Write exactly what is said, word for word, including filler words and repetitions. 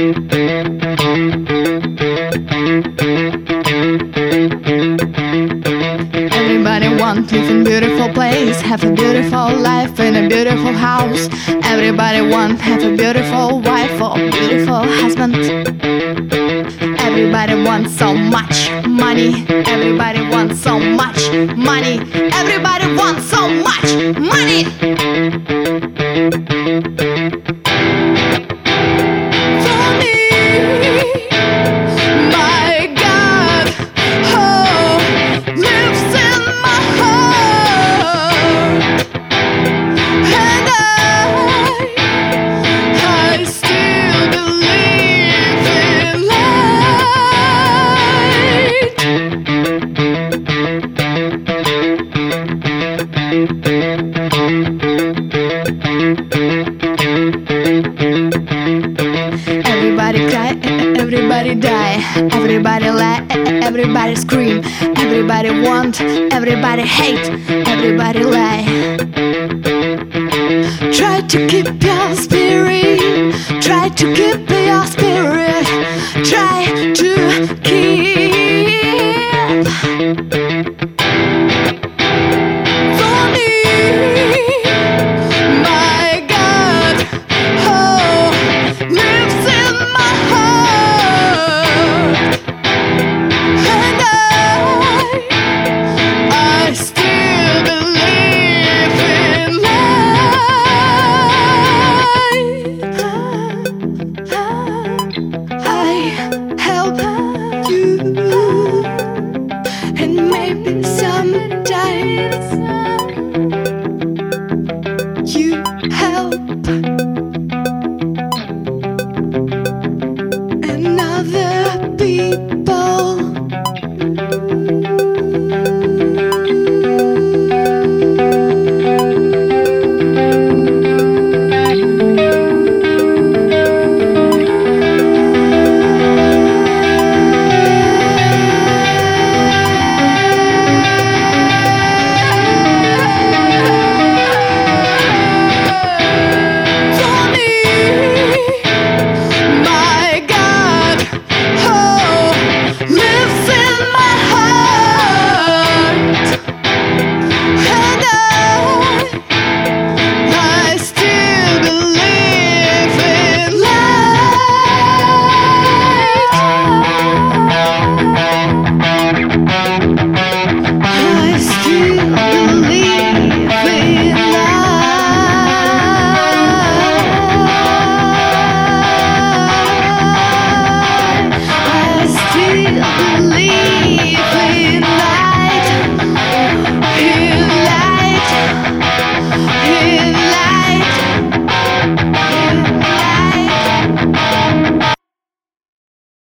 Everybody wants to live in a beautiful place, have a beautiful life in a beautiful house. Everybody wants to have a beautiful wife or a beautiful husband. Everybody wants so much money. Everybody wants so much money. Everybody wants so much money. Everybody cry, everybody die, everybody lie, everybody scream, everybody want, everybody hate, everybody lie. Try to keep your spirit, try to keep your spirit, try to keep. Maybe sometimes you help another people.